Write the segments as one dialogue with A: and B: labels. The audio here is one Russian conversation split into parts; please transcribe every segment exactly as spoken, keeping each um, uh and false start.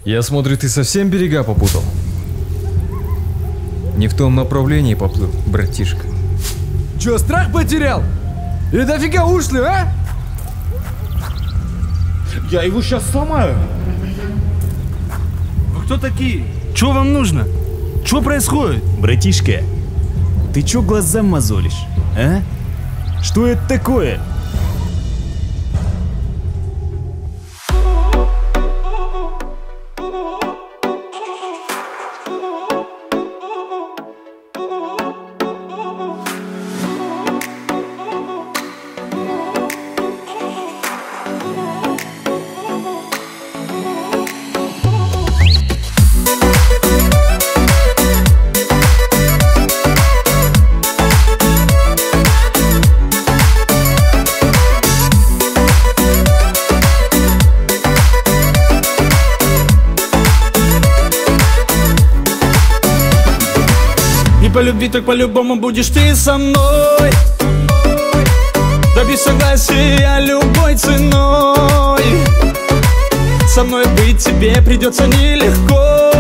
A: Я смотрю, ты совсем берега попутал. Не в том направлении поплыл, братишка.
B: Чё, страх потерял? Или дофига ушли, а?
C: Я его сейчас сломаю.
D: Вы кто такие? Чё вам нужно? Чё происходит?
E: Братишка, ты чё глазам мозолишь, а? Что это такое?
D: По любви, так по-любому будешь ты со мной. Добьюсь согласия любой ценой. Со мной быть тебе придется нелегко,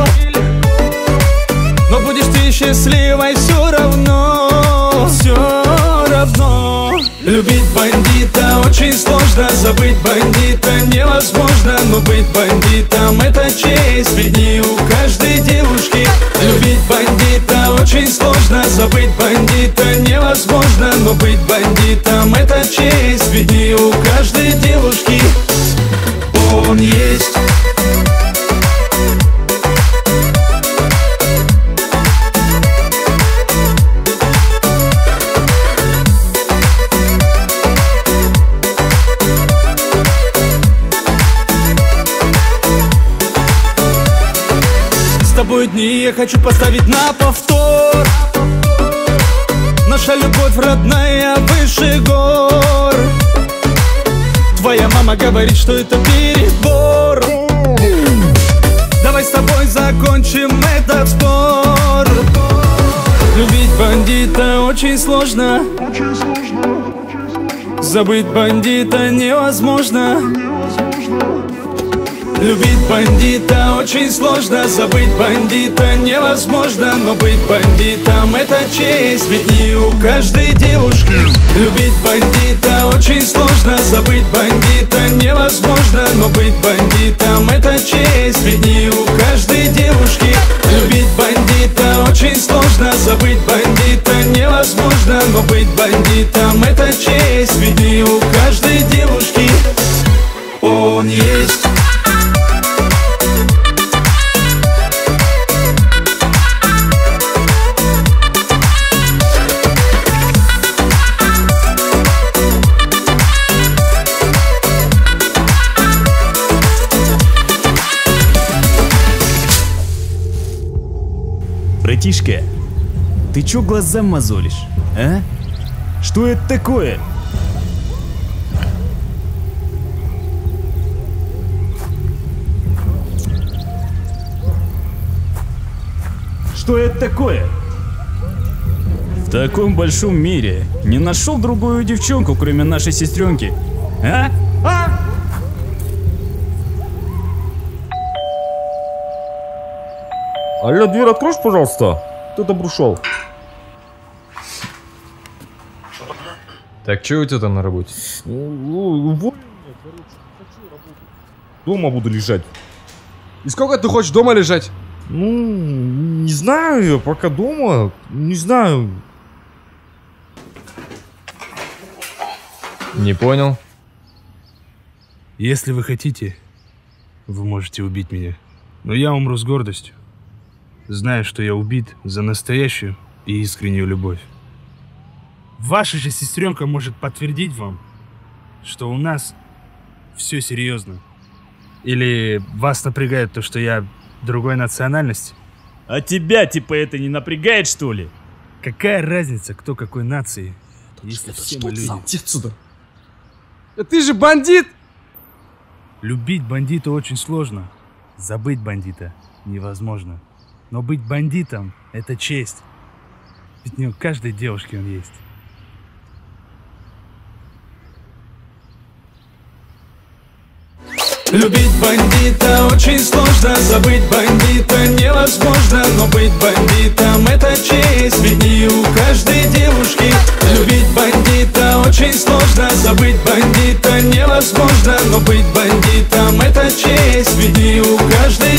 D: но будешь ты счастливой все равно. Все равно. Любить бандита очень сложно, забыть бандита невозможно. Но быть бандитом это честь, ведь не у каждой девушки. Любить бандита очень сложно, забыть бандита невозможно. Но быть бандитом это честь, ведь не у каждой девушки он есть. С тобой дни я хочу поставить на повтор. Наша любовь родная выше гор. Твоя мама говорит, что это перебор. Давай с тобой закончим этот спор. Любить бандита очень сложно, забыть бандита невозможно. Любить бандита очень сложно, забыть бандита невозможно. Но быть бандитом это честь, ведь не у каждой девушки. Любить бандита очень сложно, забыть бандита невозможно. Но быть бандитом это честь, ведь не у каждой девушки. Любить бандита очень сложно, забыть бандита невозможно. Но быть бандитом это честь, ведь не у каждой девушки он есть.
E: Братишка, ты чё глазам мозолишь, а? Что это такое? Что это такое? В таком большом мире не нашел другую девчонку, кроме нашей сестренки, а? А?
C: Алло, дверь откроешь, пожалуйста? Кто там ушел?
A: Так, что у тебя там на работе?
C: Ну, уволили меня, короче, не хочу работать. Дома буду лежать.
B: И сколько ты хочешь дома лежать?
C: Ну, не знаю я, пока дома, не знаю.
A: Не понял.
D: Если вы хотите, вы можете убить меня. Но я умру с гордостью, зная, что я убит за настоящую и искреннюю любовь. Ваша же сестренка может подтвердить вам, что у нас все серьезно. Или вас напрягает то, что я другой национальности?
E: А тебя типа это не напрягает, что ли?
D: Какая разница, кто какой нации, если все мы люди?
B: Иди отсюда. Да ты же бандит!
D: Любить бандита очень сложно, забыть бандита невозможно. Но быть бандитом – это честь. Ведь не у каждой девушки он есть. Любить бандита очень сложно, забыть бандита невозможно. Но быть бандитом это честь, ведь не у каждой девушки. Любить бандита очень сложно, забыть бандита невозможно. Но быть бандитом это честь, ведь не у каждой